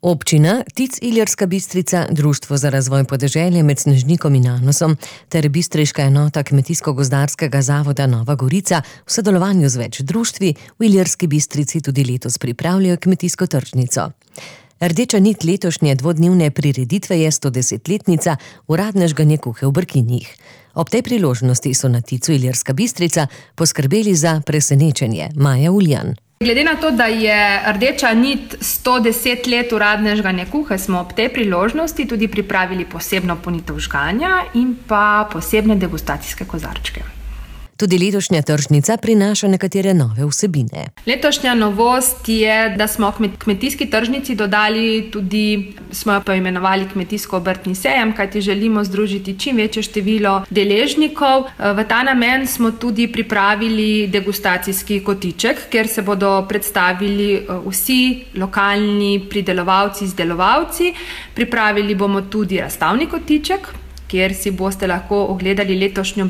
Občina, TIC Ilirska Bistrica, Društvo za razvoj podeželja med Snežnikom in Anosom ter bistriška enota Kmetijsko-gozdarskega zavoda Nova Gorica v sodelovanju z več društvi v Ilirski Bistrici tudi letos pripravljajo kmetijsko tržnico. Rdeča nit letošnje dvodnevne prireditve je 110-letnica uradne žganjekuhe v Brkinjih. Ob tej priložnosti so na TIC-u Ilirska Bistrica poskrbeli za presenečenje. Maja Uljan. Glede na to, da je rdeča nit 110 let uradne žganjekuhe, smo ob tej priložnosti tudi pripravili posebno ponitev žganja in pa posebne degustacijske kozarčke. Tudi letošnja tržnica prinaša nekatere nove vsebine. Letošnja novost je, da smo kmetijski tržnici dodali tudi, smo jo poimenovali kmetijsko-obrtni sejem, kajti želimo združiti čim večje število deležnikov. V ta namen smo tudi pripravili degustacijski kotiček, kjer se bodo predstavili vsi lokalni pridelovalci, izdelovalci. Pripravili bomo tudi razstavni kotiček, kjer si boste lahko ogledali letošnjo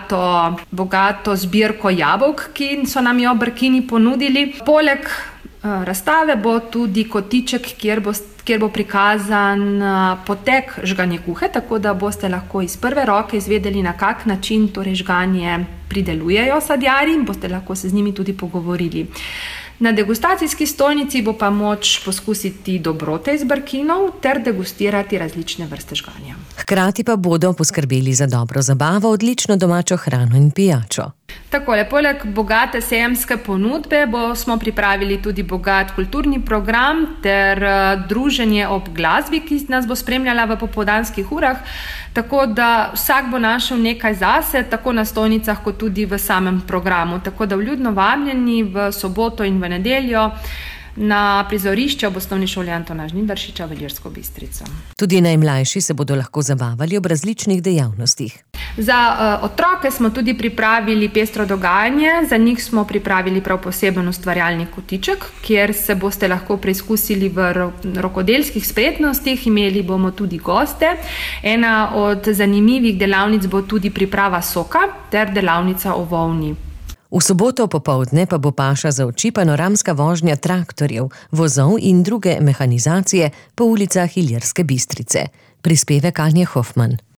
bogato zbirko jabolk, ki so nam jo Brkini ponudili. Poleg razstave bo tudi kotiček, kjer bo prikazan potek žganjekuhe, tako da boste lahko iz prve roke izvedeli, na kak način torej žganje pridelujejo sadjarji in boste lahko se z njimi tudi pogovorili. Na degustacijski stojnici bo pa moč poskusiti dobrote iz Brkinov ter degustirati različne vrste žganja. Hkrati pa bodo poskrbeli za dobro zabavo, odlično domačo hrano in pijačo. Takole, poleg bogate sejemske ponudbe smo pripravili tudi bogat kulturni program ter druženje ob glasbi, ki nas bo spremljala v popoldanskih urah, tako da vsak bo našel nekaj zase, tako na stojnicah kot tudi v samem programu. Tako da vljudno vabljeni v soboto in v nedeljo na prizorišče ob Osnovni šoli Antona Žnidaršiča v Ilirsko Bistrico. Tudi najmlajši se bodo lahko zabavali ob različnih dejavnostih. Za otroke smo tudi pripravili pestro dogajanje, za njih smo pripravili prav poseben ustvarjalni kotiček, kjer se boste lahko preizkusili v rokodelskih spretnostih, imeli bomo tudi goste. Ena od zanimivih delavnic bo tudi priprava soka ter delavnica o volni. V soboto popoldne pa bo paša za oči panoramska vožnja traktorjev, vozov in druge mehanizacije po ulicah Ilirske Bistrice. Prispevek Anje Hofman.